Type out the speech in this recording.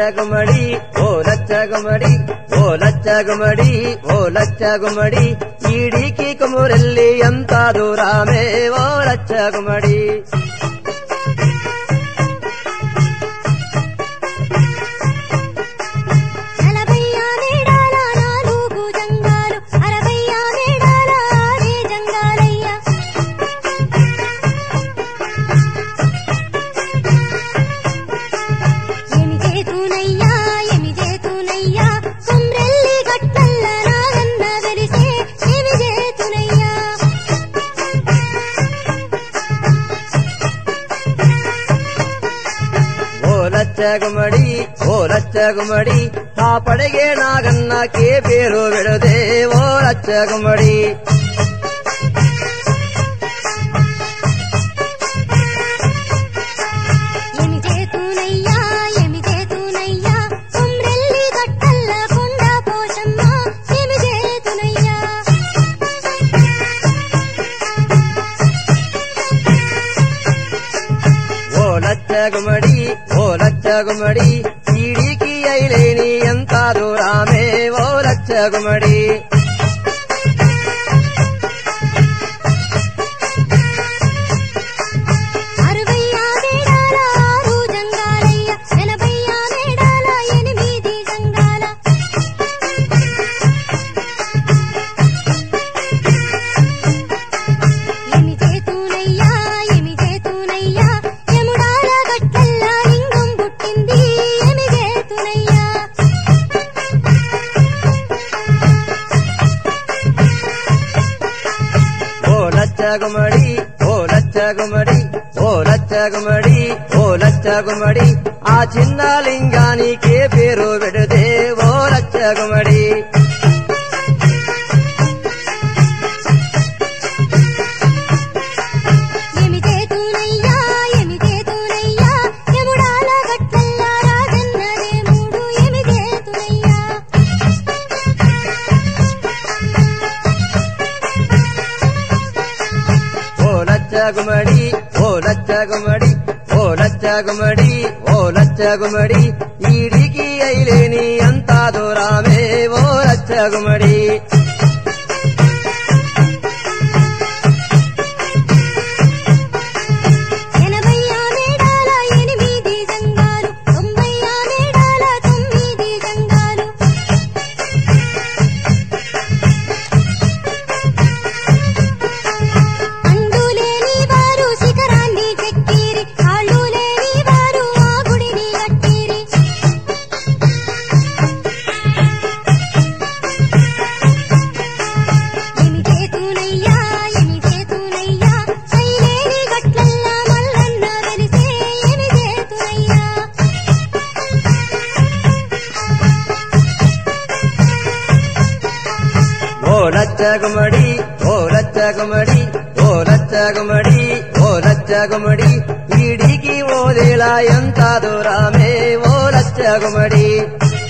గుమ్మడి ఓ లచ్చ గుమ్మడి ఓ లచ్చ గుమ్మడి ఓ లచ్చ గుమ్మడి ఈడికి కుమురెల్లి ఎంత దూరమే ఓ లచ్చ గుమ్మడి గుమ్మడి ఓ లచ్చ గుమ్మడి కాపడిగే నాగన్నకే పేరు విడదే ఓ లచ్చ గుమ్మడి గుమ్మడి ఓ లచ్చ గుమ్మడి ఈడికి అయిలేని ఎంత దూరమే ఓ లచ్చ గుమ్మడి గుమ్మడి ఓ లచ్చ గుమ్మడి ఓ లచ్చ గుమ్మడి ఓ లచ్చ గుమ్మడి ఆ చిన్న లింగానికే పేరు విడదే ఓ లచ్చ గుమ్మడి గుమ్మడి ఓ లచ్చ గుమ్మడి ఓ లచ్చ గుమ్మడి ఓ లచ్చ గుమ్మడి ఈడికి అయిలేని అంత దూరమే ఓ లచ్చ గుమ్మడి లచ్చ గుమ్మడి ఓ లచ్చ గుమ్మడి ఓ లచ్చ గుమ్మడి ఓ లచ్చ గుమ్మడి ఈడికి ఓదేలా ఎంత దూరమే ఓ లచ్చ గుమ్మడి